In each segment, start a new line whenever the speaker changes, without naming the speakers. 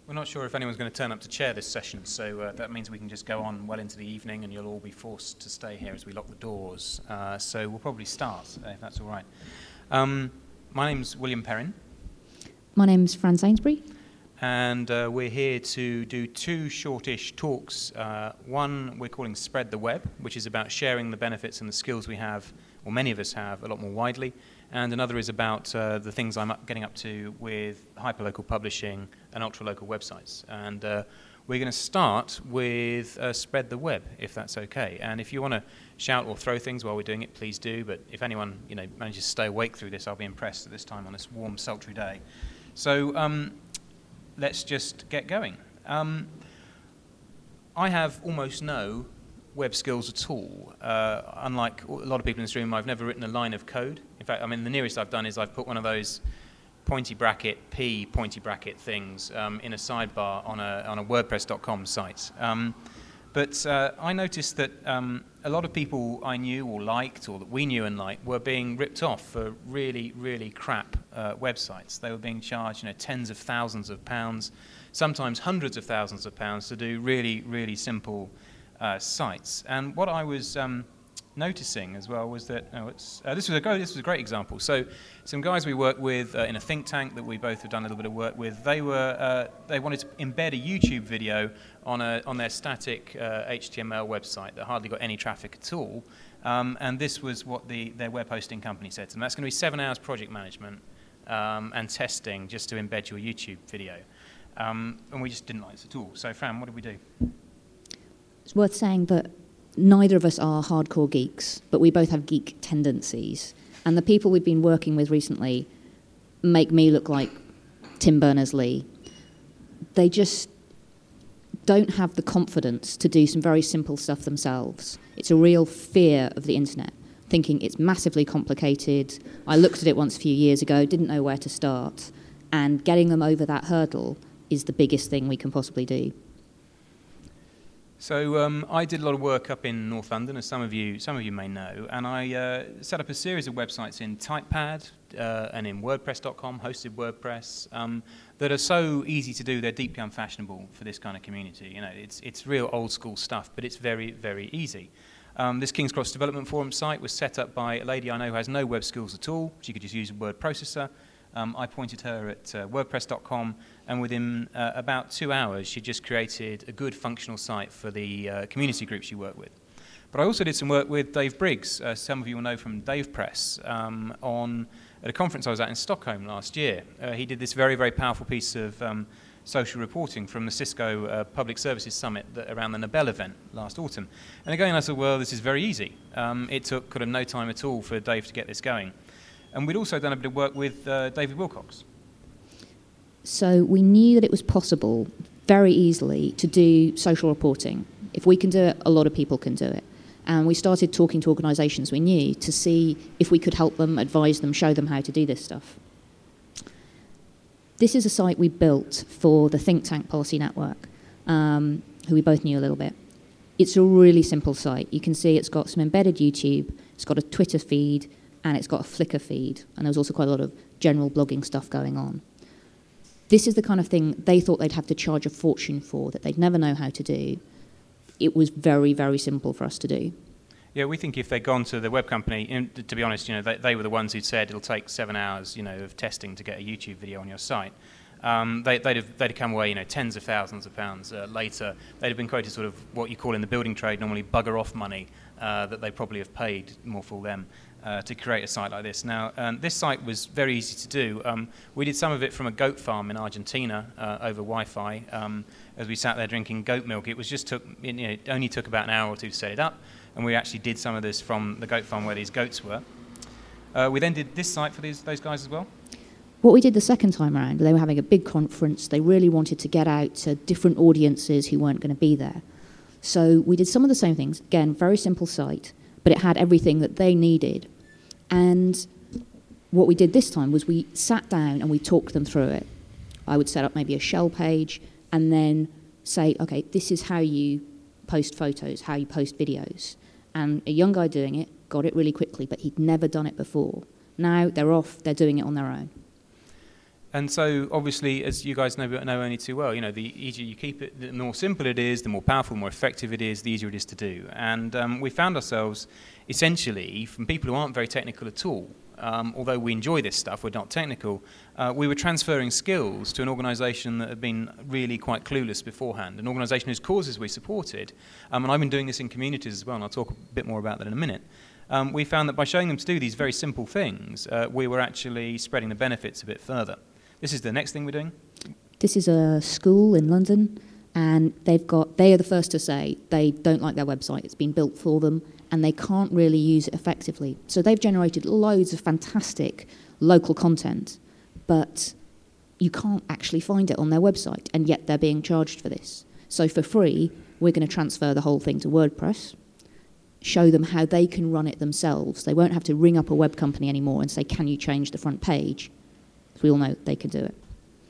We're not sure if anyone's going to turn up to chair this session, so that means we can just go on well into the evening and you'll all be forced to stay here as we lock the doors. So we'll probably start, if that's all right. My name's William Perrin.
My name's Fran Sainsbury.
And we're here to do two shortish talks. One we're calling Spread the Web, which is about sharing the benefits and the skills we have, or many of us have, a lot more widely. And another is about the things I'm getting up to with hyperlocal publishing and ultra-local websites. And we're going to start with Spread the Web, if that's okay. And if you want to shout or throw things while we're doing it, please do. But if anyone manages to stay awake through this, I'll be impressed at this time on this warm, sultry day. So let's just get going. I have almost no web skills at all. Unlike a lot of people in this room, I've never written a line of code. In fact, the nearest I've done is I've put one of those pointy bracket things in a sidebar on a WordPress.com site. But I noticed that a lot of people I knew or liked, or that we knew and liked, were being ripped off for really, really crap websites. They were being charged, tens of thousands of pounds, sometimes hundreds of thousands of pounds to do really, really simple sites. And what I was noticing as well was that this was a great example. So some guys we work with in a think tank that we both have done a little bit of work with, they wanted to embed a YouTube video on their static HTML website that hardly got any traffic at all. And this was what their web hosting company said to them. That's going to be 7 hours project management and testing just to embed your YouTube video. And we just didn't like this at all. So Fran, what did we do?
It's worth saying that neither of us are hardcore geeks, but we both have geek tendencies. And the people we've been working with recently make me look like Tim Berners-Lee. They just don't have the confidence to do some very simple stuff themselves. It's a real fear of the internet, thinking it's massively complicated. I looked at it once a few years ago, didn't know where to start, and getting them over that hurdle is the biggest thing we can possibly do.
So I did a lot of work up in North London, as some of you may know, and I set up a series of websites in Typepad and in WordPress.com, hosted WordPress, that are so easy to do. They're deeply unfashionable for this kind of community. It's real old school stuff, but it's very, very easy. This King's Cross Development Forum site was set up by a lady I know who has no web skills at all. She could just use a word processor. I pointed her at WordPress.com, and within about 2 hours, she just created a good functional site for the community group she worked with. But I also did some work with Dave Briggs, some of you will know from Dave Press, at a conference I was at in Stockholm last year. He did this very, very powerful piece of social reporting from the Cisco Public Services Summit around the Nobel event last autumn. And again, I thought, well, this is very easy. It took kind of no time at all for Dave to get this going. And we'd also done a bit of work with David Wilcox.
So we knew that it was possible very easily to do social reporting. If we can do it, a lot of people can do it. And we started talking to organisations we knew to see if we could help them, advise them, show them how to do this stuff. This is a site we built for the think tank Policy Network, who we both knew a little bit. It's a really simple site. You can see it's got some embedded YouTube, it's got a Twitter feed, and it's got a Flickr feed, and there was also quite a lot of general blogging stuff going on. This is the kind of thing they thought they'd have to charge a fortune for, that they'd never know how to do. It was very, very simple for us to do.
Yeah, we think if they'd gone to the web company, to be honest, they were the ones who'd said it'll take 7 hours, of testing to get a YouTube video on your site. They'd have come away, tens of thousands of pounds later. They'd have been quoted sort of what you call in the building trade normally bugger off money that they probably have paid more for them to create a site like this. Now, this site was very easy to do. We did some of it from a goat farm in Argentina over Wi-Fi as we sat there drinking goat milk. It only took about an hour or two to set it up, and we actually did some of this from the goat farm where these goats were. We then did this site for those guys as well.
What we did the second time around, they were having a big conference. They really wanted to get out to different audiences who weren't going to be there. So we did some of the same things. Again, very simple site, but it had everything that they needed. And what we did this time was we sat down and we talked them through it. I would set up maybe a shell page and then say, okay, this is how you post photos, how you post videos. And a young guy doing it got it really quickly, but he'd never done it before. Now they're off, they're doing it on their own.
And so, obviously, as you guys know only too well, the easier you keep it, the more simple it is, the more powerful, the more effective it is, the easier it is to do. And we found ourselves, essentially, from people who aren't very technical at all, although we enjoy this stuff, we're not technical, we were transferring skills to an organisation that had been really quite clueless beforehand, an organisation whose causes we supported. And I've been doing this in communities as well, and I'll talk a bit more about that in a minute. We found that by showing them to do these very simple things, we were actually spreading the benefits a bit further. This is the next thing we're doing.
This is a school in London, and they are the first to say they don't like their website. It's been built for them, and they can't really use it effectively. So they've generated loads of fantastic local content, but you can't actually find it on their website, and yet they're being charged for this. So for free, we're going to transfer the whole thing to WordPress, show them how they can run it themselves. They won't have to ring up a web company anymore and say, can you change the front page? Because we all know they can do it.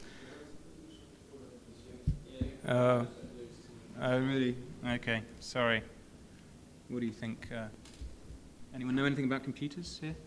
Oh, really? Okay, sorry. What do you think? Anyone know anything about computers here?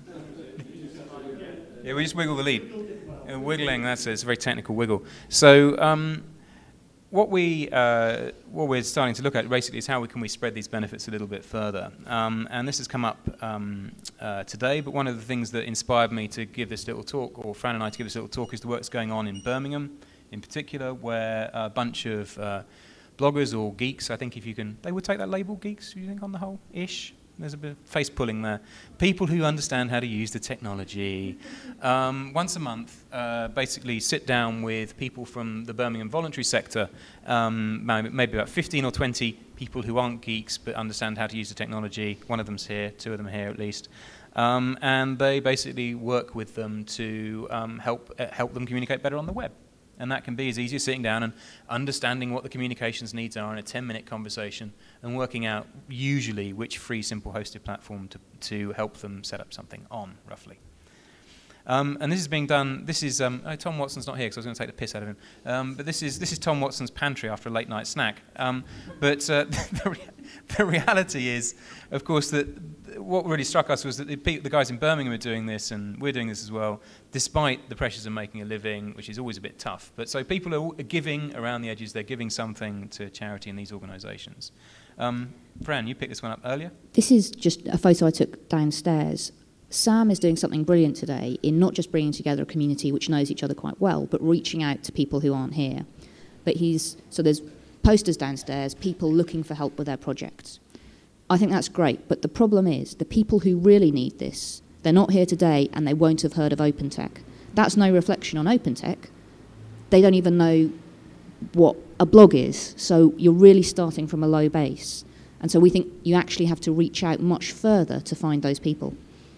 Yeah, we just wiggle the lead. Wiggling, that's it. It's a very technical wiggle. So what we're starting to look at basically is how can we spread these benefits a little bit further. And this has come up today, but one of the things that inspired me to give this little talk, or Fran and I to give this little talk, is the work that's going on in Birmingham in particular, where a bunch of bloggers or geeks, I think they would take that label, geeks, you think, on the whole, ish? There's a bit of face pulling there. People who understand how to use the technology. Once a month, basically sit down with people from the Birmingham voluntary sector, maybe about 15 or 20 people who aren't geeks but understand how to use the technology. One of them's here, two of them here at least. And they basically work with them to help them communicate better on the web. And that can be as easy as sitting down and understanding what the communications needs are in a 10-minute conversation and working out usually which free, simple hosted platform to help them set up something on, roughly. And this is being done, Tom Watson's not here because I was going to take the piss out of him, but this is Tom Watson's pantry after a late night snack. But the reality is, of course, that what really struck us was that the guys in Birmingham are doing this, and we're doing this as well, despite the pressures of making a living, which is always a bit tough. But so people are giving around the edges, they're giving something to charity in these organisations. Fran, you picked this one up earlier.
This is just a photo I took downstairs. Sam is doing something brilliant today in not just bringing together a community which knows each other quite well, but reaching out to people who aren't here. So there's posters downstairs, people looking for help with their projects. I think that's great, but the problem is the people who really need this, they're not here today and they won't have heard of OpenTech. That's no reflection on OpenTech. They don't even know what a blog is, so you're really starting from a low base. And so we think you actually have to reach out much further to find those people.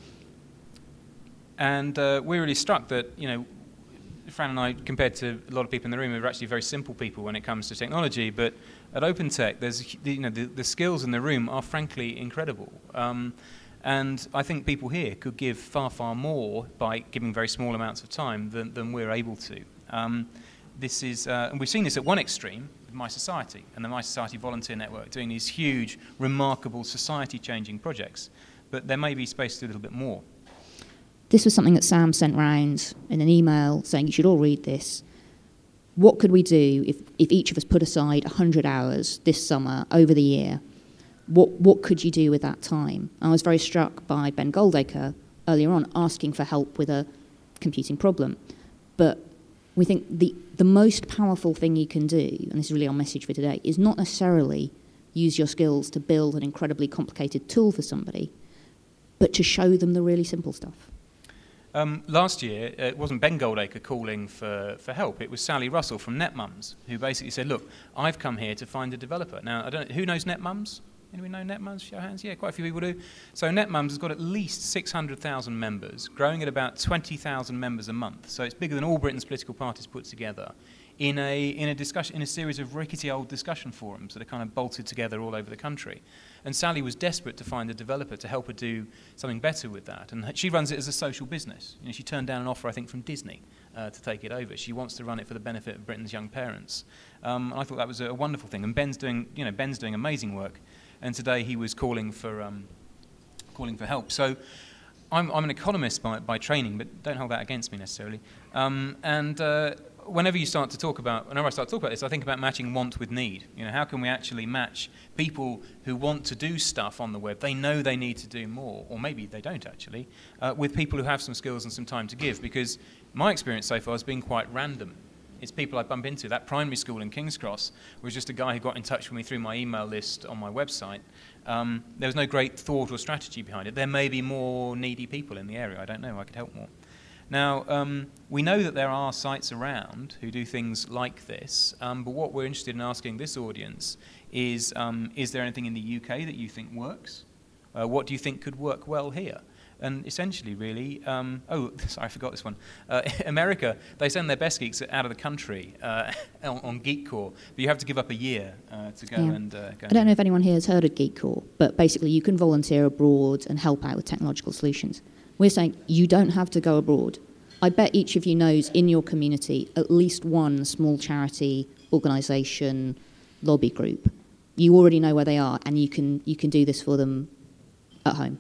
And
we're really struck that, Fran and I, compared to a lot of people in the room, are actually very simple people when it comes to technology. But at OpenTech, there's the skills in the room are frankly incredible. And I think people here could give far, far more by giving very small amounts of time than we're able to. And we've seen this at one extreme, with My Society and the My Society Volunteer Network, doing these huge, remarkable, society-changing projects. But there may be space to do a little bit more.
This was something that Sam sent round in an email saying you should all read this. What could we do if each of us put aside 100 hours this summer over the year? What could you do with that time? I was very struck by Ben Goldacre earlier on asking for help with a computing problem. But we think the most powerful thing you can do, and this is really our message for today, is not necessarily use your skills to build an incredibly complicated tool for somebody, but to show them the really simple stuff.
Last year, it wasn't Ben Goldacre calling for help. It was Sally Russell from NetMums, who basically said, look, I've come here to find a developer. Now, who knows NetMums? Anyone know NetMums? Show of hands. Yeah, quite a few people do. So NetMums has got at least 600,000 members, growing at about 20,000 members a month. So it's bigger than all Britain's political parties put together in a series of rickety old discussion forums that are kind of bolted together all over the country. And Sally was desperate to find a developer to help her do something better with that. And she runs it as a social business. She turned down an offer, I think, from Disney to take it over. She wants to run it for the benefit of Britain's young parents. And I thought that was a wonderful thing. And Ben's doing amazing work. And today he was calling for help. So I'm an economist by training, but don't hold that against me necessarily. Whenever I start to talk about this, I think about matching want with need. How can we actually match people who want to do stuff on the web, they know they need to do more, or maybe they don't actually, with people who have some skills and some time to give, because my experience so far has been quite random. It's people I bump into. That primary school in King's Cross was just a guy who got in touch with me through my email list on my website. There was no great thought or strategy behind it. There may be more needy people in the area. I don't know. I could help more. Now, we know that there are sites around who do things like this, but what we're interested in asking this audience is there anything in the UK that you think works? What do you think could work well here? And essentially, really, sorry, I forgot this one. America, they send their best geeks out of the country on Geek Corps, but you have to give up a year to go and go.
I don't know if anyone here has heard of Geek Corps, but basically you can volunteer abroad and help out with technological solutions. We're saying you don't have to go abroad. I bet each of you knows in your community at least one small charity, organisation, lobby group. You already know where they are, and you can do this for them at home.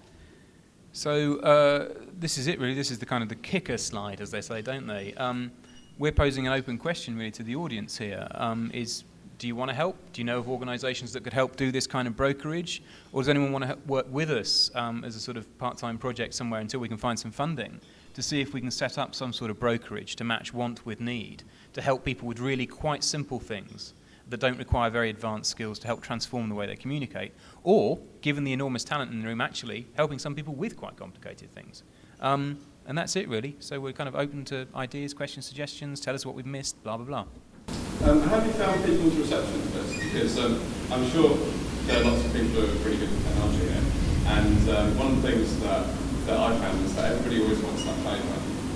So this is it, really. This is the kind of the kicker slide, as they say, don't they? We're posing an open question, really, to the audience here. Do you want to help? Do you know of organisations that could help do this kind of brokerage? Or does anyone want to work with us as a sort of part-time project somewhere until we can find some funding to see if we can set up some sort of brokerage to match want with need, to help people with really quite simple things that don't require very advanced skills to help transform the way they communicate, or, given the enormous talent in the room, actually helping some people with quite complicated things. And that's it, really. So we're kind of open to ideas, questions, suggestions, tell us what we've missed, blah, blah, blah.
Have you found people's reception to this? Because I'm sure there are lots of people who are really good at technology here, and one of the things that I found is that everybody always wants that favour,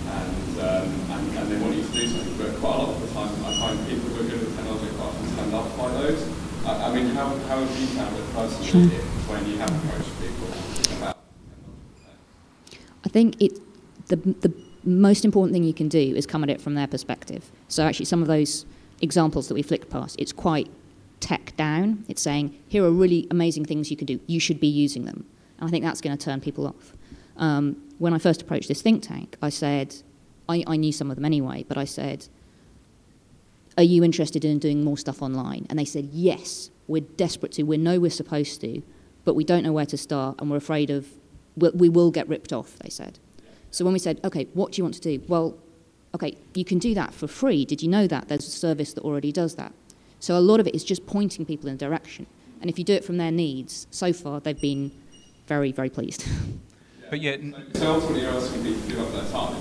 and they want you to do something, but quite a lot of the time I find people who are good at technology quite often stand off by those. I mean, how have you found it personally when you have approached people about technology?
I think the most important thing you can do is come at it from their perspective. So actually some of those examples that we flicked past, it's quite tech down. It's saying, here are really amazing things you can do. You should be using them. And I think that's going to turn people off. When I first approached this think tank, I said, I knew some of them anyway, but I said, are you interested in doing more stuff online? And they said, yes, we're desperate to. We know we're supposed to, but we don't know where to start, and we're afraid of, we will get ripped off, they said. So when we said, okay, what do you want to do? Well, okay, you can do that for free. Did you know that? There's a service that already does that. So a lot of it is just pointing people in a direction. And if you do it from their needs, so far they've been very, very pleased.
But yeah,
so ultimately you're asking people to give up their time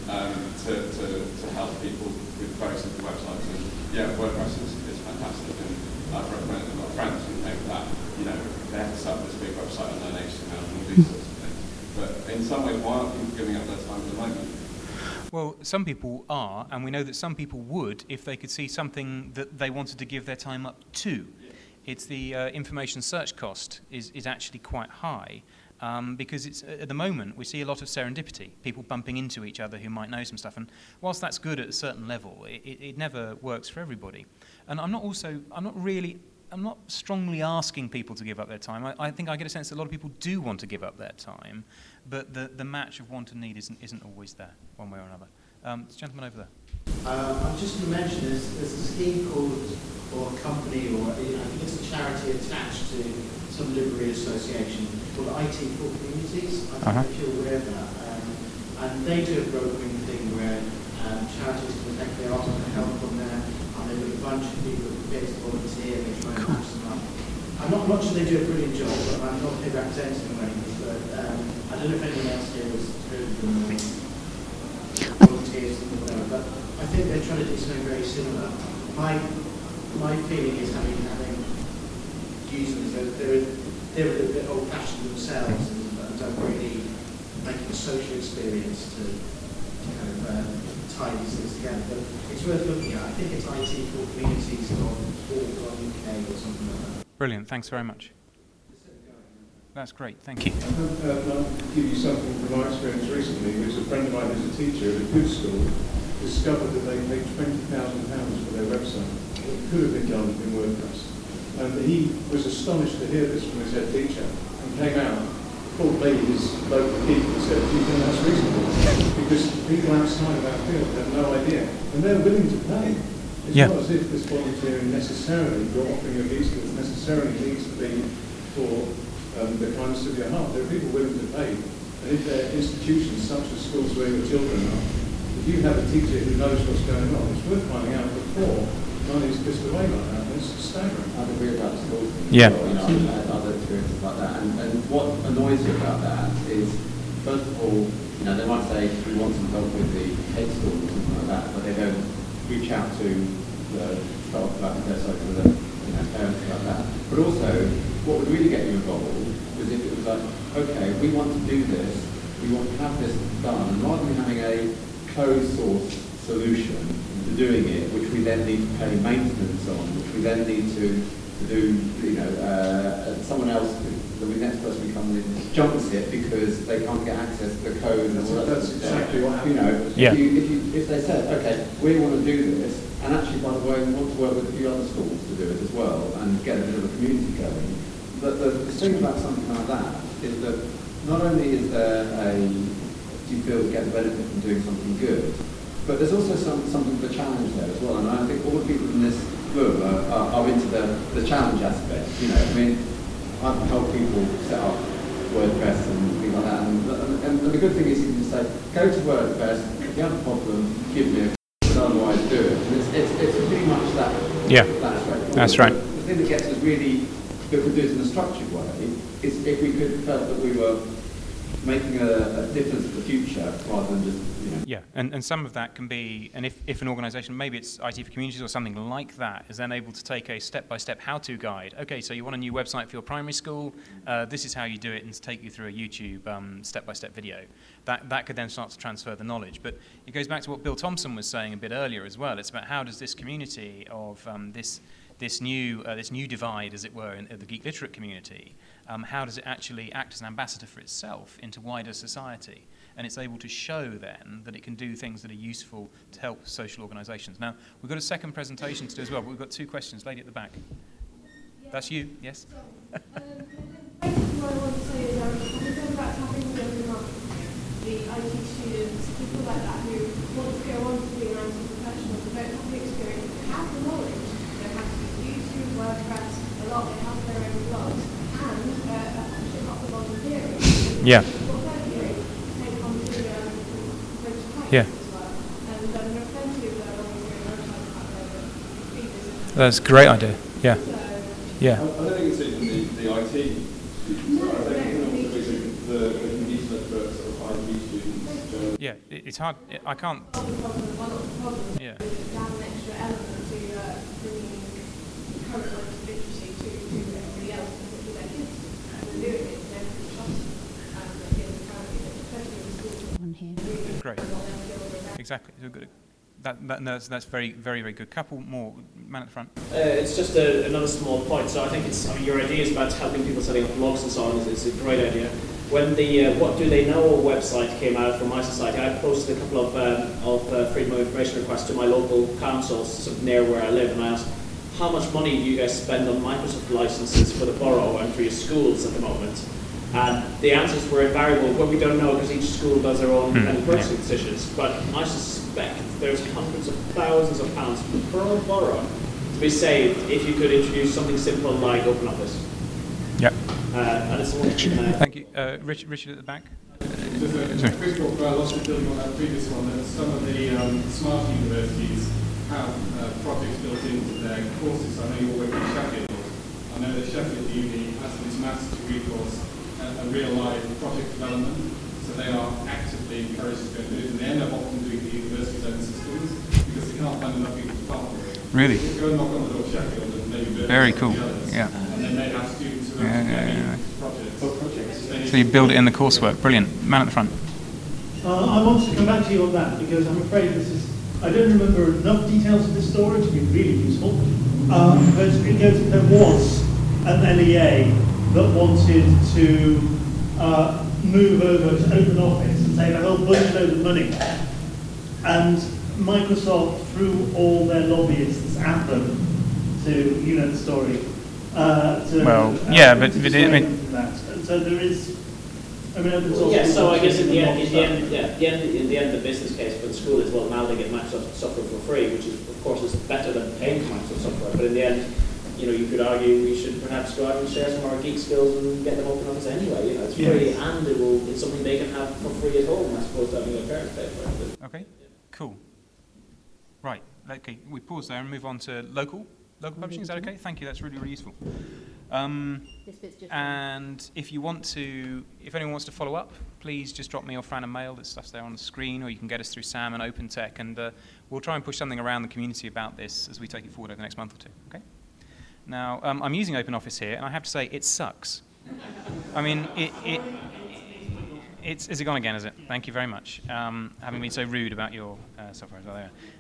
to help people with very simple websites. And yeah, WordPress is fantastic, and I've recommended to my friends who think that, they have to set up this big website and learn HTML and all these sorts of things. But in some ways, why aren't people giving up their time at the moment?
Well, some people are, and we know that some people would if they could see something that they wanted to give their time up to. It's the information search cost is actually quite high. Because it's at the moment we see a lot of serendipity, people bumping into each other who might know some stuff, and whilst that's good at a certain level, it never works for everybody. And I'm not strongly asking people to give up their time. I think I get a sense that a lot of people do want to give up their time, but the match of want and need isn't always there, one way or another. This gentleman over there.
I'm just going to mention there's a scheme called, or a company, or I think it's a charity attached to some library association called IT for Communities. I don't know if you're aware of that. And they do a brokering thing where charities can take their offer and help on there, and they've got a bunch of people who get to volunteer, they try and match them up. I'm not sure they do a brilliant job, but I'm not here representing them or anything, but I don't know if anyone else here has heard of them or volunteers or whatever, but I think they're trying to do something very similar. My feeling is having users, they're a little bit old-fashioned themselves and don't really make it a social experience to kind of tie these things together. But it's worth looking at. I think it's IT4Communities.org.uk or something like that.
Brilliant, thanks very much. That's great, thank you.
I'll give you something from my experience recently, which a friend of mine who's a teacher at a good school discovered that they paid £20,000 for their website. It could have been done in WordPress. And he was astonished to hear this from his head teacher and came out probably his local geek that said, "Do you think that's reasonable?" Because people outside of that field have no idea, and they're willing to pay. It's
Yeah.
not as if this volunteering necessarily, your offering of these skills necessarily needs to be for the kindness of your heart. There are people willing to pay, and if there are institutions such as schools where your children are, if you have a teacher who knows what's going on, it's worth finding out before money's pissed away like that. It's staggering.
I'd agree about schools.
Yeah.
You know, I've had other experiences like that. And what annoys me about that is, first of all, you know, they might say, we want some help with the head school or something like that, but they don't reach out to the staff about their social, parents like that. But also, what would really get you involved was if it was like, okay, we want to do this, we want to have this done, and rather than having a closed source solution to doing it, which we then need to pay maintenance on, which we then need to do, someone else, the next person who comes in jumps it because they can't get access to the code and all that.
That's exactly what happened.
You know,
Yeah.
if they said, okay, we want to do this, and actually, by the way, we want to work with a few other schools to do it as well, and get a bit of a community going. But the thing about something like that is that not only is there do you feel you get the benefit from doing something good, but there's also something of a challenge there as well. And I think all the people in this room are into the challenge aspect. You know, I mean, I've helped people set up WordPress and things like that. And the good thing is you can just say, go to WordPress, if you have a problem, give me a call, but otherwise do it. And it's pretty much that.
Yeah.
That aspect.
That's right.
The thing that gets us really, that we do it in a structured way, is if we could felt that we were making a difference for the future rather than just,
Yeah, and some of that can be, and if an organisation, maybe it's IT for Communities or something like that, is then able to take a step-by-step how-to guide. Okay, so you want a new website for your primary school, this is how you do it, and to take you through a YouTube step-by-step video. That could then start to transfer the knowledge. But it goes back to what Bill Thompson was saying a bit earlier as well. It's about how does this community of this new divide, as it were, in the geek literate community, how does it actually act as an ambassador for itself into wider society? And it's able to show then that it can do things that are useful to help social organisations. Now, we've got a second presentation to do as well, but we've got two questions. Lady at the back. That's you, yes?
Basically what I want to say is I'm concerned about tapping every month the IT students, people like that who want to go on to be an IT professional but don't have the experience, have the knowledge. They have to use YouTube, WordPress, a lot, they have their own blogs, and actually a lot of volunteering.
Yeah.
What they're doing, take on to
Yeah.
as well. And there are plenty of volunteering websites out there that feed this.
That's a great idea. Yeah.
So,
Yeah.
I don't think it's even the IT students. I think it's the community literate sort of IT students. Generally.
Yeah, it's hard. I can't.
one of the problems
Yeah.
is to have an extra element to bringing current literacy to everybody else, particularly their kids. And they're doing it, they're really trusting. And the kids apparently, especially in schools,
One here.
really
Great.
what their skills are about.
Exactly. So good. That's very, very, very good. Couple more. Man at the front.
It's just another small point. So I think your idea is about helping people setting up blogs and so on is a great idea. When the What Do They Know website came out from my society, I posted a couple of freedom of information requests to my local councils sort of near where I live, and I asked, how much money do you guys spend on Microsoft licenses for the borough and for your schools at the moment? And the answers were invariable. Well, we don't know because each school does their own independent purchasing decisions. But I suspect there's hundreds of thousands of pounds per borough to be saved if you could introduce something simple like OpenOffice.
Yep.
And it's all.
Thank you. Richard at the back.
Just a quick talk about lots of building on that previous one, that some of the smart universities have projects built into their courses. I know you all work in Sheffield. I know that Sheffield Uni has in its master's degree course a real life project development. So they are actively encouraged to go and do it. And they end up often doing the university's own systems because they can't find enough people to partner with.
Really?
So go and knock on the door of Sheffield and maybe build
Very
some
cool.
of the others.
Yeah.
And then they have students who
Yeah,
have
yeah.
projects.
So you build it in the coursework. Brilliant. Man at the front.
I want to come back to you on that because I'm afraid I don't remember enough details of this story to be really useful. But there was an LEA that wanted to move over to OpenOffice and save a whole bunch of money. And Microsoft threw all their lobbyists at them to, you know the story.
Well, yeah, but I mean,
that. And so there is I mean, open source.
Yeah, so I guess in the end, the business case for the school is, well, now they get Microsoft software for free, which is, of course, is better than paying for Microsoft software. But in the end, you could argue we should perhaps go out and share some of our geek skills and get them open office anyway. It's free, and it's something they can have for free at home, as opposed to having their parents pay for it.
Okay, cool. Right, okay, we pause there and move on to local publishing. Is that okay? Thank you, that's really, really useful.
This bit's just
And if anyone wants to follow up, please just drop me or Fran a mail. That stuff's there on the screen, or you can get us through Sam and OpenTech, and we'll try and push something around the community about this as we take it forward over the next month or two. Okay. Now, I'm using OpenOffice here, and I have to say it sucks. I mean, is it gone again? Is it? Thank you very much. Having been so rude about your software as well.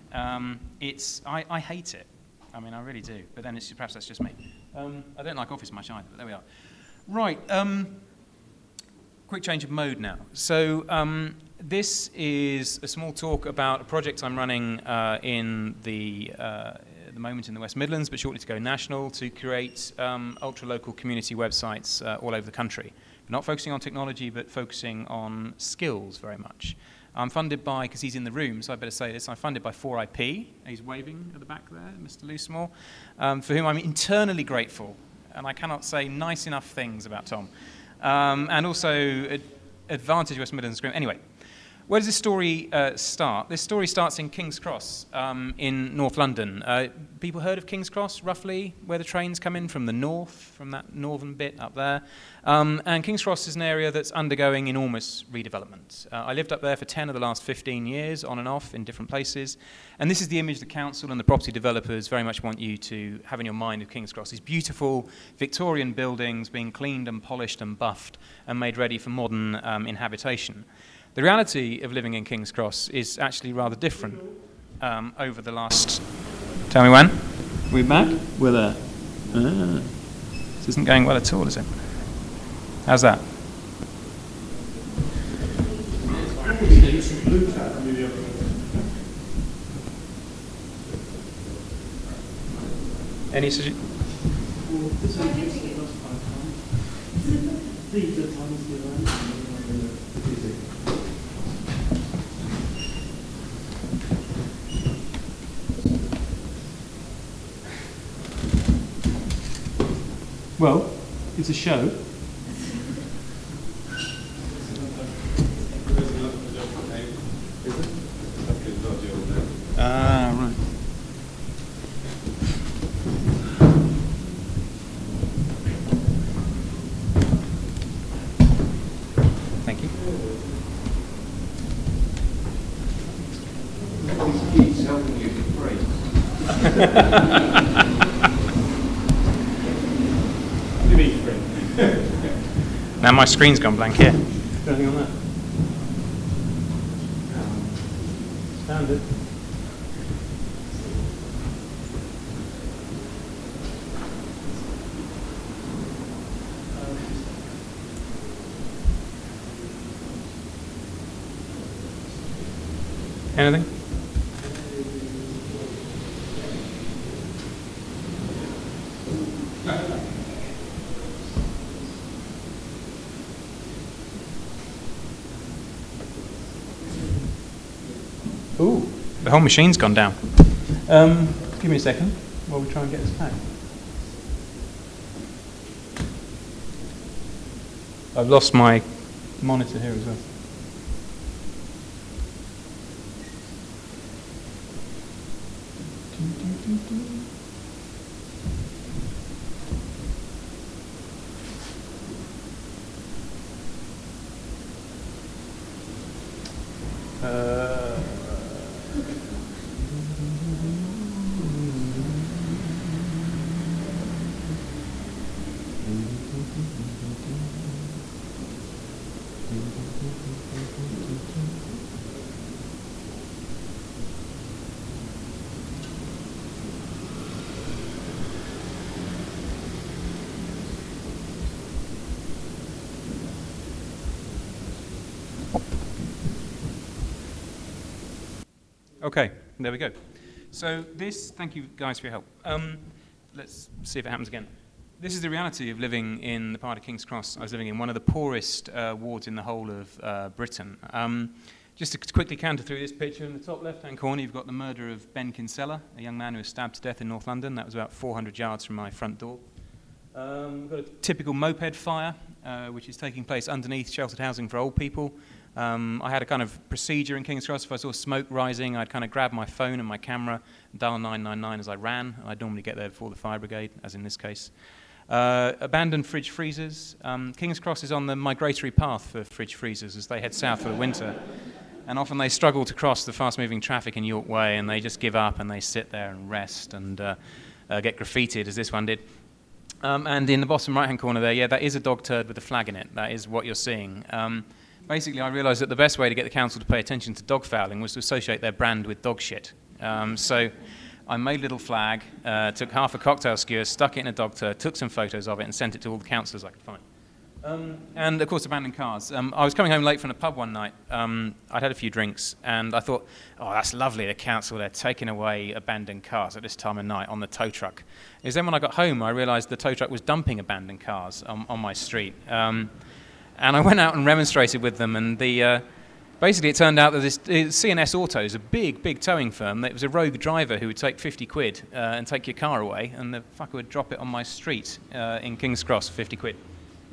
I hate it. I mean, I really do. But then perhaps that's just me. I don't like Office much either, but there we are. Right. Quick change of mode now. So this is a small talk about a project I'm running in the moment in the West Midlands, but shortly to go national, to create ultra-local community websites all over the country. Not focusing on technology, but focusing on skills very much. I'm funded by, because he's in the room, so I better say this, I'm funded by 4IP. He's waving at the back there, Mr. Loosemore, for whom I'm eternally grateful, and I cannot say nice enough things about Tom. And also Advantage West Midlands Group. Anyway, where does this story start? This story starts in King's Cross in North London. People heard of King's Cross, roughly, where the trains come in from the north, from that northern bit up there. And King's Cross is an area that's undergoing enormous redevelopment. I lived up there for 10 of the last 15 years, on and off, in different places. And this is the image the council and the property developers very much want you to have in your mind of King's Cross. These beautiful Victorian buildings being cleaned and polished and buffed and made ready for modern inhabitation. The reality of living in King's Cross is actually rather different over the last... Tell me when? We're back? We're there. This isn't going well at all, is it? How's that? Any suggestions? Well, it's a show. Right. Thank you.
He's helping you for free.
Now my screen's gone blank here. Anything on that? Standard. Anything? Ooh, the whole machine's gone down. Give me a second while we try and get this back. I've lost my monitor here as well. Okay, there we go. So this, thank you guys for your help. Let's see if it happens again. This is the reality of living in the part of King's Cross I was living in, one of the poorest wards in the whole of Britain. Just to quickly canter through this picture, in the top left-hand corner, you've got the murder of Ben Kinsella, a young man who was stabbed to death in North London. That was about 400 yards from my front door. We've got a typical moped fire, which is taking place underneath sheltered housing for old people. I had a kind of procedure in King's Cross. If I saw smoke rising, I'd kind of grab my phone and my camera, dial 999 as I ran. I'd normally get there before the fire brigade, as in this case. Abandoned fridge freezers. King's Cross is on the migratory path for fridge freezers as they head south for the winter. And often they struggle to cross the fast-moving traffic in York Way, and they just give up and they sit there and rest and get graffitied, as this one did. And in the bottom right-hand corner there, yeah, that is a dog turd with a flag in it. That is what you're seeing. Basically, I realised that the best way to get the council to pay attention to dog fouling was to associate their brand with dog shit. So I made a little flag, took half a cocktail skewer, stuck it in a dog turd, took some photos of it, and sent it to all the councillors I could find. And, of course, abandoned cars. I was coming home late from the pub one night. I'd had a few drinks, and I thought, oh, that's lovely, the council, they're taking away abandoned cars at this time of night on the tow truck. It was then when I got home, I realised the tow truck was dumping abandoned cars on my street. And I went out and remonstrated with them, and basically it turned out that this C&S Autos, a big towing firm, it was a rogue driver who would take 50 quid and take your car away, and the fucker would drop it on my street in King's Cross for 50 quid.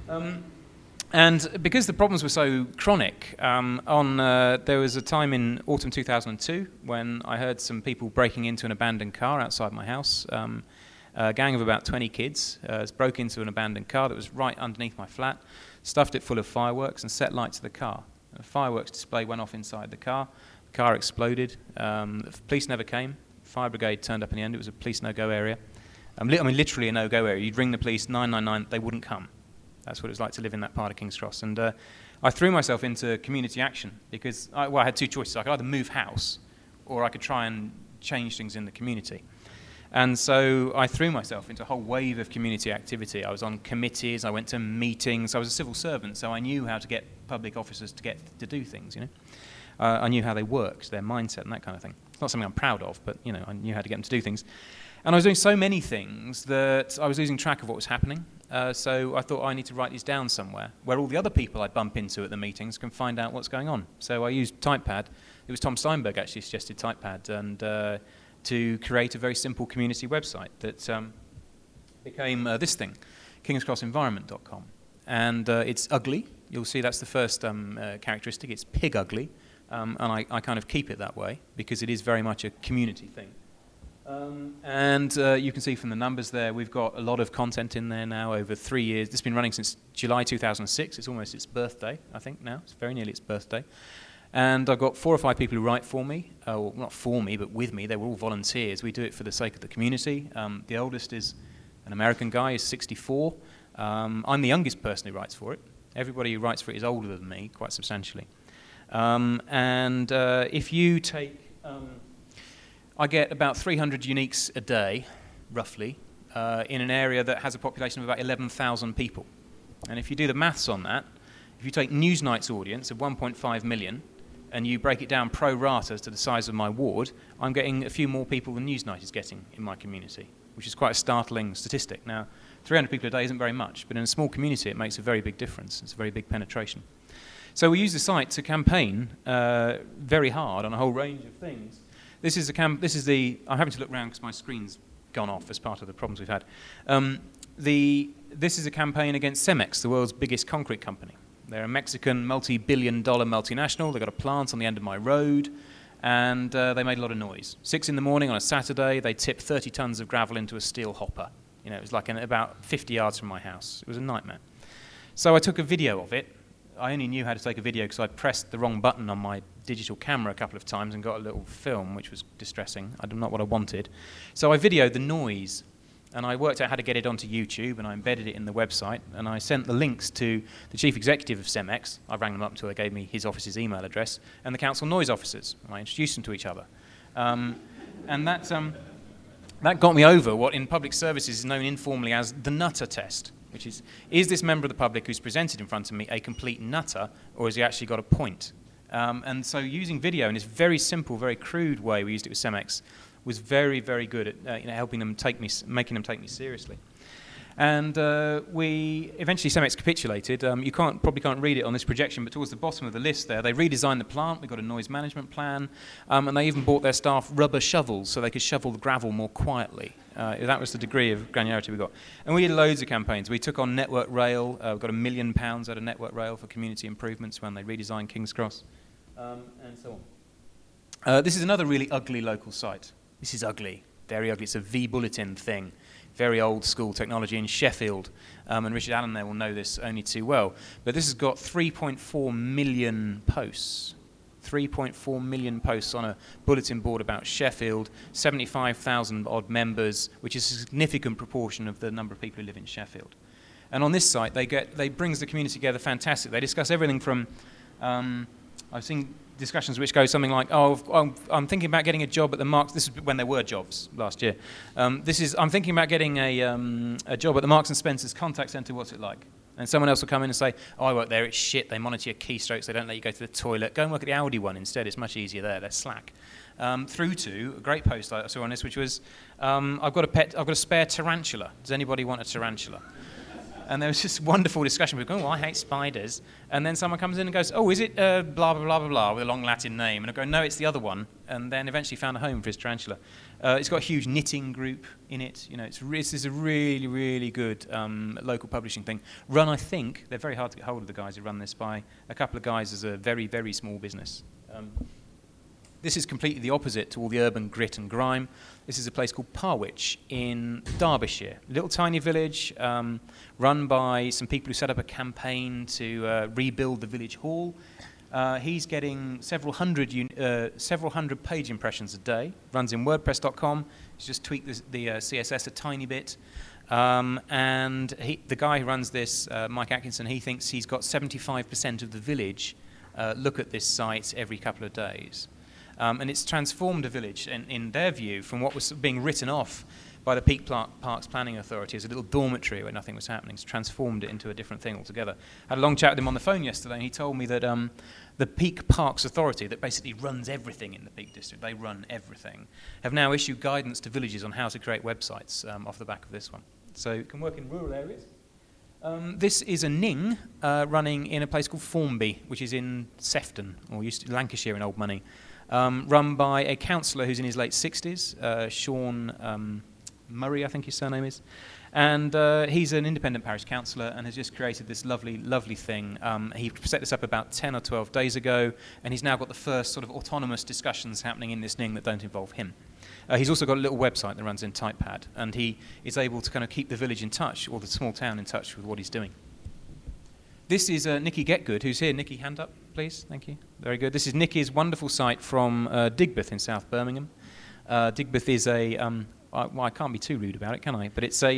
And because the problems were so chronic, there was a time in autumn 2002 when I heard some people breaking into an abandoned car outside my house. A gang of about 20 kids broke into an abandoned car that was right underneath my flat, stuffed it full of fireworks and set light to the car. A fireworks display went off inside the car exploded, the police never came, fire brigade turned up in the end. It was a police no-go area. Literally a no-go area. You'd ring the police, 999, they wouldn't come. That's what it was like to live in that part of King's Cross. And I threw myself into community action because I had two choices. I could either move house or I could try and change things in the community. And so I threw myself into a whole wave of community activity. I was on committees, I went to meetings, I was a civil servant, so I knew how to get public officers to do things, you know. I knew how they worked, their mindset and that kind of thing. It's not something I'm proud of, but, you know, I knew how to get them to do things. And I was doing so many things that I was losing track of what was happening. So I thought I need to write these down somewhere where all the other people I bump into at the meetings can find out what's going on. So I used Typepad. It was Tom Steinberg actually suggested Typepad, and to create a very simple community website that became this thing, kingscrossenvironment.com. And it's ugly. You'll see that's the first characteristic. It's pig ugly. And I kind of keep it that way because it is very much a community thing. And you can see from the numbers there, we've got a lot of content in there now over 3 years. This has been running since July 2006. It's almost its birthday, I think, now. It's very nearly its birthday. And I've got 4 or 5 people who write for me. Well, not for me, but with me. They were all volunteers. We do it for the sake of the community. The oldest is an American guy. He's 64. I'm the youngest person who writes for it. Everybody who writes for it is older than me, quite substantially. If you take... I get about 300 uniques a day, roughly, in an area that has a population of about 11,000 people. And if you do the maths on that, if you take Newsnight's audience of 1.5 million and you break it down pro rata to the size of my ward, I'm getting a few more people than Newsnight is getting in my community, which is quite a startling statistic. Now, 300 people a day isn't very much, but in a small community it makes a very big difference. It's a very big penetration. So we use the site to campaign very hard on a whole range of things. I'm having to look around because my screen's gone off as part of the problems we've had. This is a campaign against Cemex, the world's biggest concrete company. They're a Mexican multi-billion-dollar multinational. They've got a plant on the end of my road, and they made a lot of noise. 6 in the morning on a Saturday, they tipped 30 tons of gravel into a steel hopper. You know, it was like about 50 yards from my house. It was a nightmare. So I took a video of it. I only knew how to take a video because I pressed the wrong button on my digital camera a couple of times and got a little film, which was distressing. Not what I wanted. So I videoed the noise, and I worked out how to get it onto YouTube, and I embedded it in the website, and I sent the links to the chief executive of Cemex. I rang them up until they gave me his office's email address, and the council noise officers, and I introduced them to each other. And that got me over what in public services is known informally as the nutter test, which is this member of the public who's presented in front of me a complete nutter, or has he actually got a point? And so using video in this very simple, very crude way we used it with Cemex was very, very good at making them take me seriously. And we eventually Cemex capitulated. You probably can't read it on this projection, but towards the bottom of the list there, they redesigned the plant. They got a noise management plan, and they even bought their staff rubber shovels so they could shovel the gravel more quietly. That was the degree of granularity we got. And we did loads of campaigns. We took on Network Rail. We got £1 million out of Network Rail for community improvements when they redesigned King's Cross, and so on. This is another really ugly local site. This is ugly, very ugly. It's a V-Bulletin thing. Very old school technology in Sheffield, and Richard Allen there will know this only too well. But this has got 3.4 million posts. 3.4 million posts on a bulletin board about Sheffield, 75,000 odd members, which is a significant proportion of the number of people who live in Sheffield. And on this site, they brings the community together fantastic. They discuss everything from, I've seen discussions which go something like, I'm thinking about getting a job at the Marks. This is when there were jobs last year. I'm thinking about getting a job at the Marks and Spencer's contact centre. What's it like? And someone else will come in and say, I work there. It's shit. They monitor your keystrokes. They don't let you go to the toilet. Go and work at the Audi one instead. It's much easier there. They're slack. Through to a great post I saw on this, which was, I've got a spare tarantula. Does anybody want a tarantula? And there was this wonderful discussion. People go, I hate spiders. And then someone comes in and goes, is it blah, blah, blah, blah, blah, with a long Latin name? And I go, no, it's the other one. And then eventually found a home for his tarantula. It's got a huge knitting group in it. This is a really, really good local publishing thing. Run, I think, they're very hard to get hold of the guys who run this by a couple of guys as a very, very small business. This is completely the opposite to all the urban grit and grime. This is a place called Parwich in Derbyshire, a little tiny village run by some people who set up a campaign to rebuild the village hall. He's getting several hundred page impressions a day. Runs in WordPress.com. He's just tweaked the CSS a tiny bit. And the guy who runs this, Mike Atkinson, he thinks he's got 75% of the village look at this site every couple of days. And it's transformed a village, in their view, from what was being written off by the Peak Parks Planning Authority as a little dormitory where nothing was happening. It's transformed it into a different thing altogether. I had a long chat with him on the phone yesterday, and he told me that the Peak Parks Authority, that basically runs everything in the Peak District, they run everything, have now issued guidance to villages on how to create websites off the back of this one. So it can work in rural areas. This is a Ning running in a place called Formby, which is in Sefton, or Lancashire in old money. Run by a councillor who's in his late 60s, Sean Murray, I think his surname is. And he's an independent parish councillor and has just created this lovely, lovely thing. He set this up about 10 or 12 days ago, and he's now got the first sort of autonomous discussions happening in this Ning that don't involve him. He's also got a little website that runs in Typepad, and he is able to kind of keep the village in touch, or the small town in touch with what he's doing. This is Nikki Getgood, who's here. Nikki, hand up, please. Thank you. Very good. This is Nikki's wonderful site from Digbeth in South Birmingham. Digbeth is I can't be too rude about it, can I? But it's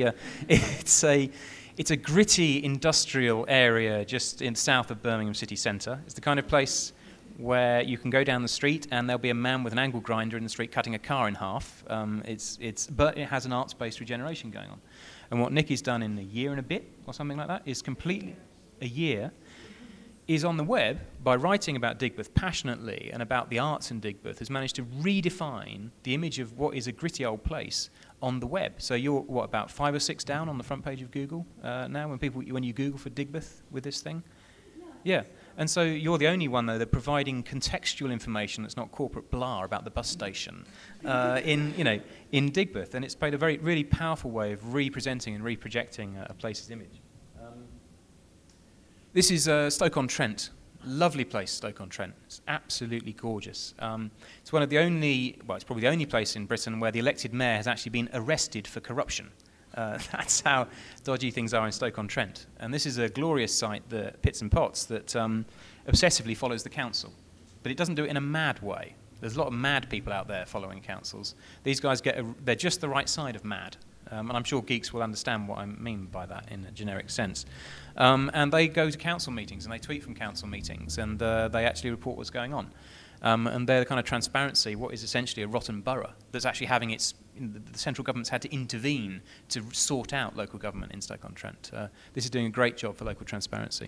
a gritty industrial area just in south of Birmingham city centre. It's the kind of place where you can go down the street and there'll be a man with an angle grinder in the street cutting a car in half. But it has an arts-based regeneration going on. And what Nikki's done in a year and a bit, or something like that, is completely a year, is on the web, by writing about Digbeth passionately and about the arts in Digbeth, has managed to redefine the image of what is a gritty old place on the web. So you're, about 5 or 6 down on the front page of Google now when you Google for Digbeth with this thing? Yeah. And so you're the only one, though, that's providing contextual information that's not corporate blah about the bus station in Digbeth. And it's played a very, really powerful way of representing and reprojecting a place's image. This is Stoke-on-Trent. Lovely place, Stoke-on-Trent. It's absolutely gorgeous. It's one of the only, it's probably the only place in Britain where the elected mayor has actually been arrested for corruption. That's how dodgy things are in Stoke-on-Trent. And this is a glorious site, the Pits and Pots, that obsessively follows the council. But it doesn't do it in a mad way. There's a lot of mad people out there following councils. These guys they're just the right side of mad. And I'm sure geeks will understand what I mean by that in a generic sense. And they go to council meetings and they tweet from council meetings and they actually report what's going on. And they're the kind of transparency, what is essentially a rotten borough that's actually having the central government's had to intervene to sort out local government in Stoke-on-Trent. This is doing a great job for local transparency.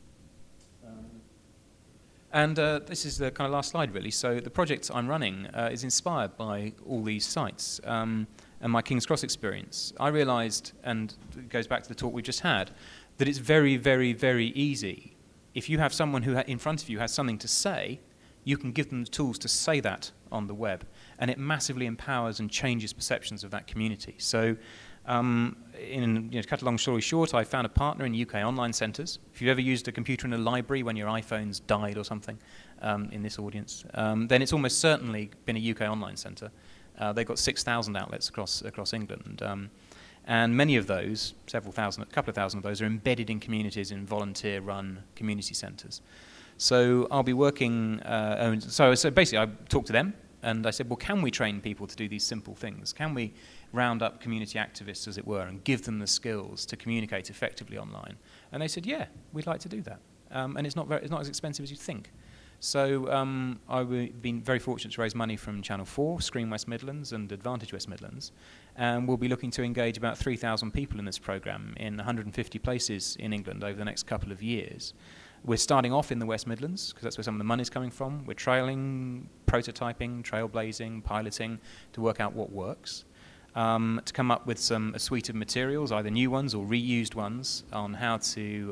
And this is the kind of last slide, really. So the project I'm running is inspired by all these sites. and my King's Cross experience, I realised, and it goes back to the talk we just had, that it's very, very, very easy. If you have someone who in front of you has something to say, you can give them the tools to say that on the web, and it massively empowers and changes perceptions of that community. So, to cut a long story short, I found a partner in UK online centres. If you've ever used a computer in a library when your iPhone's died or something, in this audience, then it's almost certainly been a UK online centre. They've got 6,000 outlets across England, and many of those, a couple of thousand of those, are embedded in communities in volunteer-run community centres. So I'll be working. So basically, I talked to them, and I said, well, can we train people to do these simple things? Can we round up community activists, as it were, and give them the skills to communicate effectively online? And they said, yeah, we'd like to do that, and it's not as expensive as you think. So I've been very fortunate to raise money from Channel 4, Screen West Midlands, and Advantage West Midlands, and we'll be looking to engage about 3,000 people in this programme in 150 places in England over the next couple of years. We're starting off in the West Midlands, because that's where some of the money's coming from. We're trialling, prototyping, trailblazing, piloting to work out what works, to come up with a suite of materials, either new ones or reused ones, on how to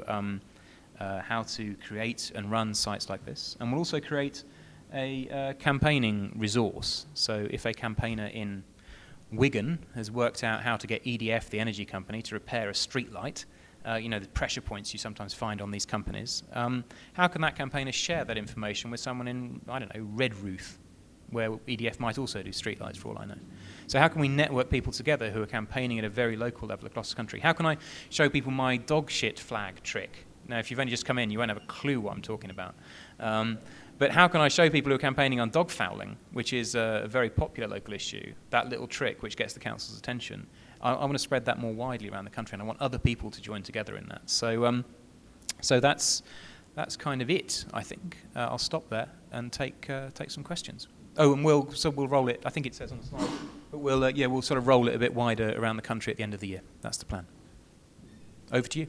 create and run sites like this. And we'll also create a campaigning resource. So if a campaigner in Wigan has worked out how to get EDF, the energy company, to repair a street light, the pressure points you sometimes find on these companies, how can that campaigner share that information with someone in, Redruth, where EDF might also do streetlights for all I know? So how can we network people together who are campaigning at a very local level across the country? How can I show people my dog shit flag trick? Now, if you've only just come in, you won't have a clue what I'm talking about. But how can I show people who are campaigning on dog fouling, which is a very popular local issue, that little trick which gets the council's attention? I want to spread that more widely around the country, and I want other people to join together in that. So that's kind of it, I think. I'll stop there and take some questions. Oh, and we'll roll it. I think it says on the slide, but we'll sort of roll it a bit wider around the country at the end of the year. That's the plan. Over to you.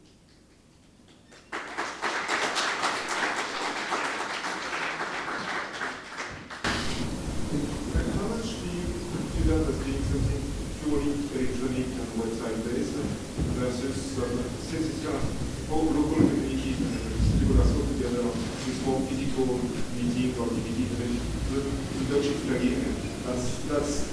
purely electronic and website-based versus since it's kind of all local communities and people are so together with more physical meetings or DVD, the Dutch flagging, that's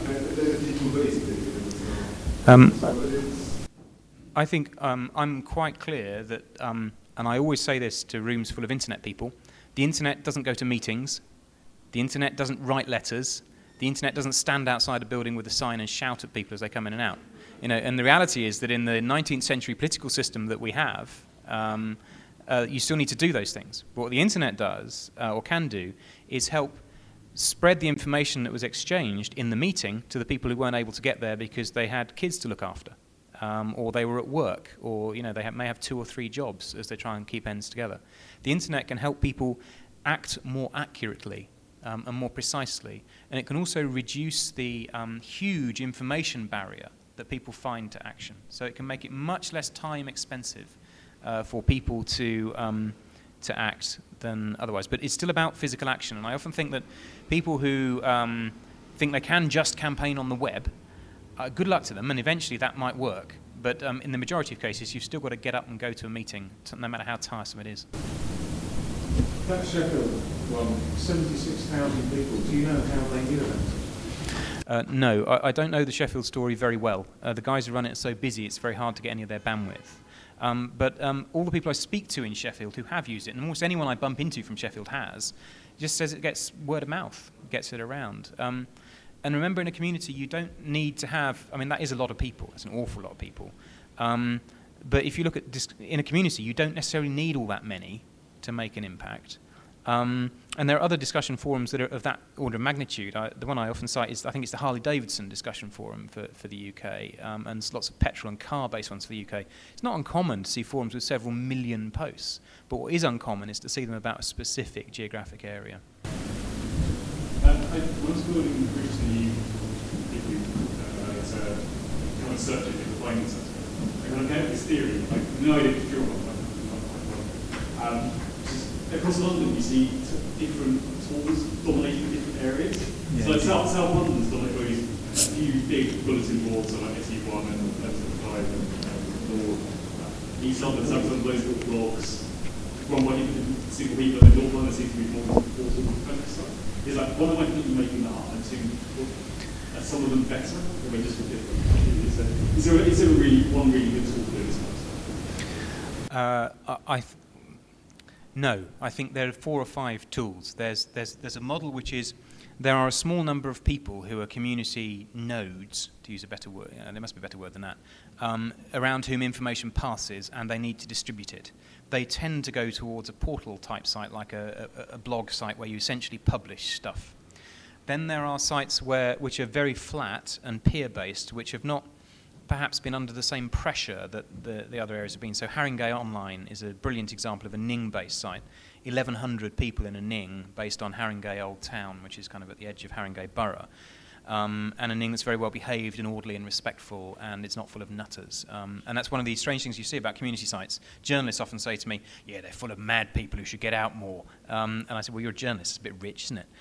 people-based.
I think I'm quite clear that, and I always say this to rooms full of internet people, the internet doesn't go to meetings, the internet doesn't write letters, the internet doesn't stand outside a building with a sign and shout at people as they come in and out. And the reality is that in the 19th century political system that we have, you still need to do those things. But what the internet does, or can do, is help spread the information that was exchanged in the meeting to the people who weren't able to get there because they had kids to look after, or they were at work, or they may have 2 or 3 jobs as they try and keep ends together. The internet can help people act more accurately and more precisely, and it can also reduce the huge information barrier that people find to action. So it can make it much less time expensive for people to act than otherwise. But it's still about physical action, and I often think that people who think they can just campaign on the web, good luck to them, and eventually that might work. But in the majority of cases, you've still got to get up and go to a meeting, no matter how tiresome it is.
That Sheffield one, 76,000 people, do you know how they knew about it?
No, I don't know the Sheffield story very well. The guys who run it are so busy, it's very hard to get any of their bandwidth. But all the people I speak to in Sheffield who have used it, and almost anyone I bump into from Sheffield just says it gets word of mouth, gets it around. And remember, in a community, you don't need to have, that is a lot of people, it's an awful lot of people. But if you look at, in a community, you don't necessarily need all that many to make an impact. And there are other discussion forums that are of that order of magnitude. The one I often cite is, I think it's the Harley-Davidson discussion forum for the UK, and there's lots of petrol and car-based ones for the UK. It's not uncommon to see forums with several million posts, but what is uncommon is to see them about a specific geographic area.
I was building recently, it's a kind of search if you're finding something. I kind of came up with this theory, no idea if you're across London, you see different tools dominating different areas. Yeah, so South London's dominated few big bulletin boards on like SE1 and M75 and Nord. East London, some of those little blogs. One way you can see the people in North London seems to be more stuff. It's like, one, why keep you making that art? And two, are some of them better? Or are they just different? Is there one really good tool for this kind of stuff?
No, I think there are 4 or 5 tools. There's a model which is there are a small number of people who are community nodes, to use a better word, there must be a better word than that, around whom information passes and they need to distribute it. They tend to go towards a portal type site like a blog site where you essentially publish stuff. Then there are sites which are very flat and peer-based, which have not perhaps been under the same pressure that the other areas have been. So Haringey Online is a brilliant example of a Ning-based site. 1,100 people in a Ning based on Haringey Old Town, which is kind of at the edge of Haringey Borough. And a Ning that's very well behaved and orderly and respectful, and it's not full of nutters. And that's one of the strange things you see about community sites. Journalists often say to me, yeah, they're full of mad people who should get out more. And I said, well, you're a journalist, it's a bit rich, isn't it?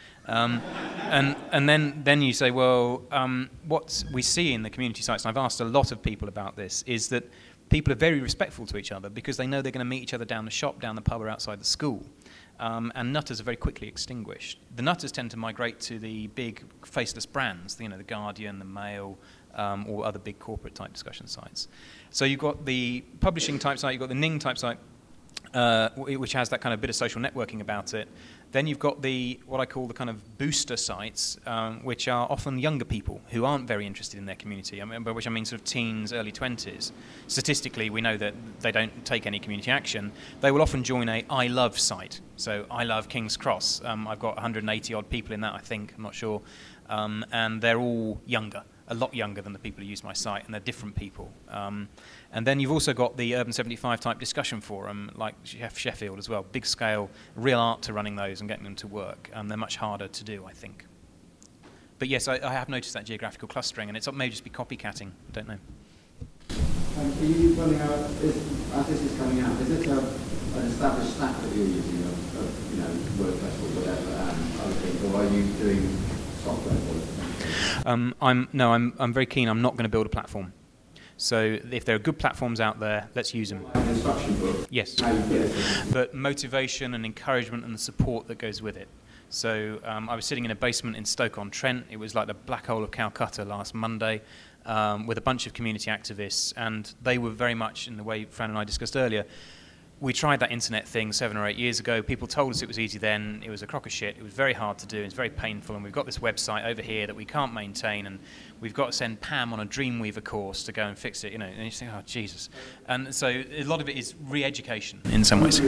And then you say, well, what we see in the community sites, and I've asked a lot of people about this, is that people are very respectful to each other because they know they're going to meet each other down the shop, down the pub, or outside the school. And nutters are very quickly extinguished. The nutters tend to migrate to the big faceless brands, the Guardian, the Mail, or other big corporate type discussion sites. So you've got the publishing type site, you've got the Ning type site, which has that kind of bit of social networking about it. Then you've got what I call the kind of booster sites, which are often younger people who aren't very interested in their community, by which I mean sort of teens, early 20s. Statistically, we know that they don't take any community action. They will often join a I Love site. So I Love King's Cross. I've got 180 odd people in that, I think, I'm not sure. And they're all younger, a lot younger than the people who use my site, and they're different people. And then you've also got the Urban 75 type discussion forum, like Sheffield as well, big scale, real art to running those and getting them to work. They're much harder to do, I think. But yes, I have noticed that geographical clustering, and it may just be copycatting, I don't know.
Are you running out, as this is coming out, is it an established stack that you're using of WordPress or whatever, and other things, or are you doing software for it?
I'm very keen. I'm not going to build a platform. So if there are good platforms out there, let's use them.
An instruction book?
Yes.
How you get it?
But motivation and encouragement and the support that goes with it. So I was sitting in a basement in Stoke-on-Trent. It was like the black hole of Calcutta last Monday with a bunch of community activists, and they were very much in the way Fran and I discussed earlier. We tried that internet thing 7 or 8 years ago. People told us it was easy then. It was a crock of shit. It was very hard to do. It was very painful. And we've got this website over here that we can't maintain. And we've got to send Pam on a Dreamweaver course to go and fix it. And you think, oh, Jesus. And so a lot of it is re-education in some ways.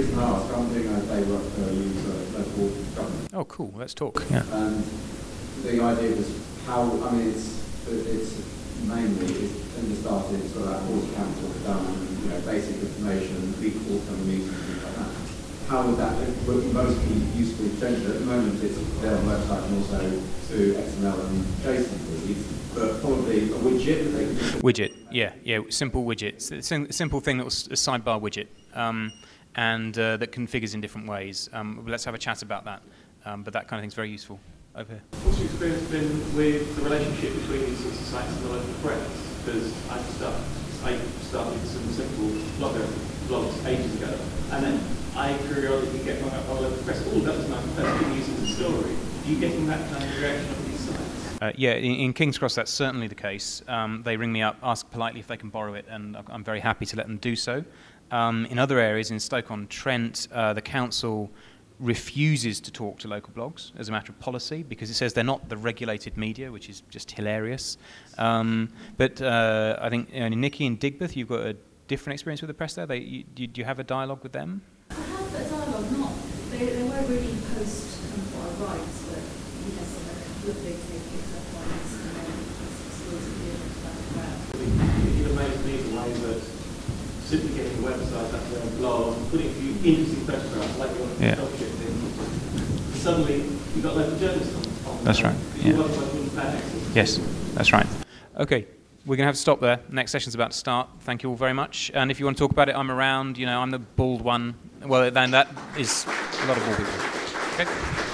Oh, cool. Let's talk. Yeah.
And the idea was how, it's mainly, in the start, it's sort of like all council done, basic information, equal kind of meetings, things like that. How would that would mostly usefully change it? At the moment, it's their website and also to XML and JSON reads, but probably a widget that they can use.
Widget, yeah, simple widget. It's a simple thing that was a sidebar widget, and that configures in different ways. Let's have a chat about that. But that kind of thing's very useful. Over here.
What's your experience been with the relationship between these sorts of sites and the local press? Because I started some simple blogs ages ago, and then I periodically get rung up by local press. All that was my first been using the story. Are you getting that kind of reaction on these sites?
Yeah, in King's Cross that's certainly the case. They ring me up, ask politely if they can borrow it, and I'm very happy to let them do so. In other areas, in Stoke-on-Trent, the council refuses to talk to local blogs as a matter of policy because it says they're not the regulated media, which is just hilarious. But I think Nikki and Digbeth, you've got a different experience with the press there. Do you have a dialogue with them?
I have a dialogue, they won't really post what I write, but yes, a couple of big things up on Instagram and exclusively about.
It amazes me the way that simply getting a website up there and blog, putting a few interesting photographs like your dog shit thing, suddenly you've got local journalists on.
That's right. Yeah.
Access.
Yes, that's right. Okay, we're going to have to stop there. Next session's about to start. Thank you all very much. And if you want to talk about it, I'm around. I'm the bald one. Well, then that is a lot of bald people. Okay.